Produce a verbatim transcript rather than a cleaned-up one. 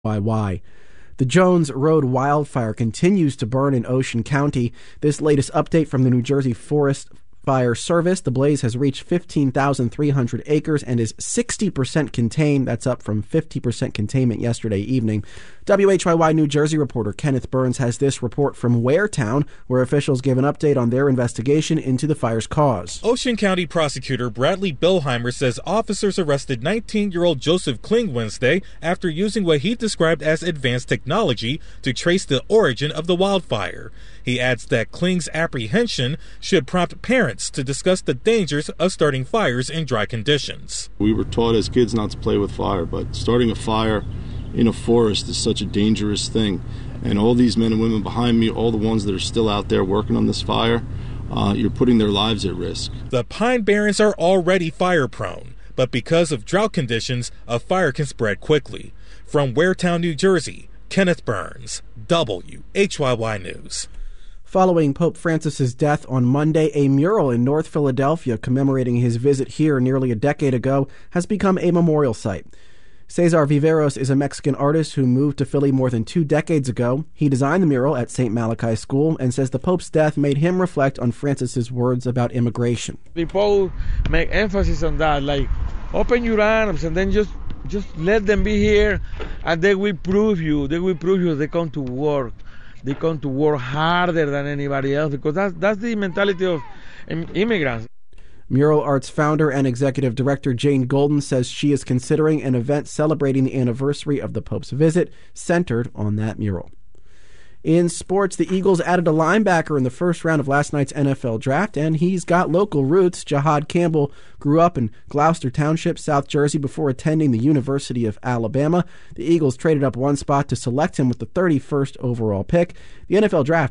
Why? The Jones Road wildfire continues to burn in Ocean County. This latest update from the New Jersey Forest Fire Service: the blaze has reached fifteen thousand three hundred acres and is sixty percent contained. That's up from fifty percent containment yesterday evening. W H Y Y New Jersey reporter Kenneth Burns has this report from Waretown, where officials gave an update on their investigation into the fire's cause. Ocean County prosecutor Bradley Billheimer says officers arrested nineteen-year-old Joseph Kling Wednesday after using what he described as advanced technology to trace the origin of the wildfire. He adds that Kling's apprehension should prompt parents to discuss the dangers of starting fires in dry conditions. We were taught as kids not to play with fire, but starting a fire in a forest is such a dangerous thing. And all these men and women behind me, all the ones that are still out there working on this fire, uh, you're putting their lives at risk. The Pine Barrens are already fire prone, but because of drought conditions, a fire can spread quickly. From Waretown, New Jersey, Kenneth Burns, W H Y Y News. Following Pope Francis's death on Monday, a mural in North Philadelphia commemorating his visit here nearly a decade ago has become a memorial site. Cesar Viveros is a Mexican artist who moved to Philly more than two decades ago. He designed the mural at Saint Malachi School and says the Pope's death made him reflect on Francis's words about immigration. The Pope make emphasis on that, like open your arms and then just just let them be here, and they will prove you. They will prove you they come to work. They come to work harder than anybody else, because that's, that's the mentality of immigrants. Mural Art's founder and executive director Jane Golden says she is considering an event celebrating the anniversary of the Pope's visit centered on that mural. In sports, the Eagles added a linebacker in the first round of last night's N F L draft, and he's got local roots. Jahad Campbell grew up in Gloucester Township, South Jersey, before attending the University of Alabama. The Eagles traded up one spot to select him with the thirty-first overall pick. The N F L draft